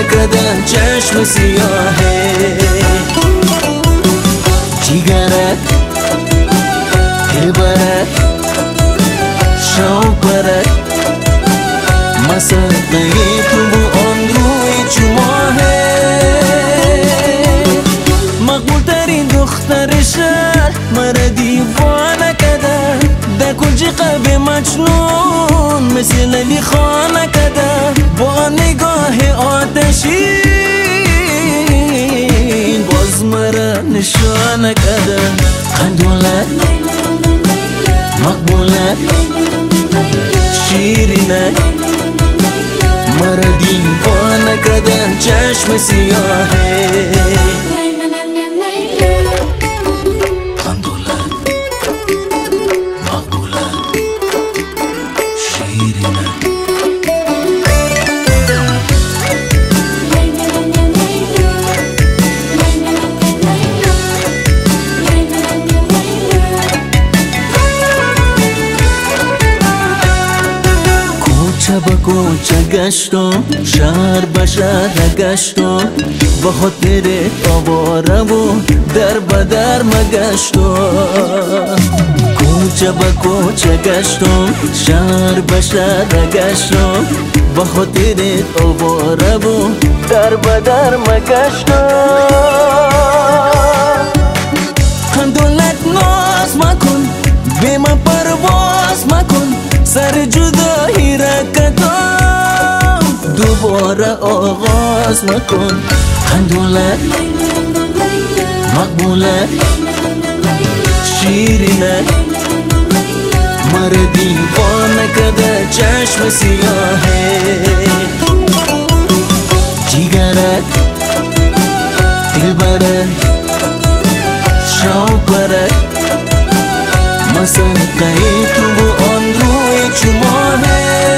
نکردن چشم سیاهه جیگرت دلبرت شوقرت مسقه تو بو آن روی چماهه مقبول ترین دختر شهر مرا دیوانه کده در کنج قلب مجنون مثل علی خانه کده با نگاه آتشین باز مرا نشانه کده قندولت مقبولت شیرینت مرا دیوانه کردن چشم سیاهه قندولت مقبولت شیرینت به کوچه گشتم شهر به شهر گشتم به خاطر آواره و در به در مگشتم کوچه به کوچه گشتم شهر به شهر گشتم به خاطر آواره و در به در مگشتم قندولت ناز مکن به من پرواز مکن سر جدایی رکتم دوباره آغاز مکن قندولت مقبولت شیرینت مرا دیوانه کرده چشم سیاهه جیگرت دلبرت شوقرت مسقه تو بو آن روی چماهه